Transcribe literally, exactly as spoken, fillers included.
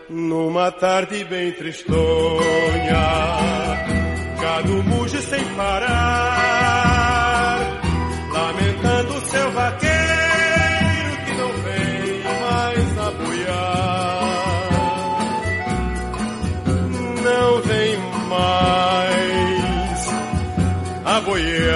Numa tarde bem tristonha, gado muge sem parar, lamentando seu vaqueiro que não vem mais apoiar. Não vem mais aboiar.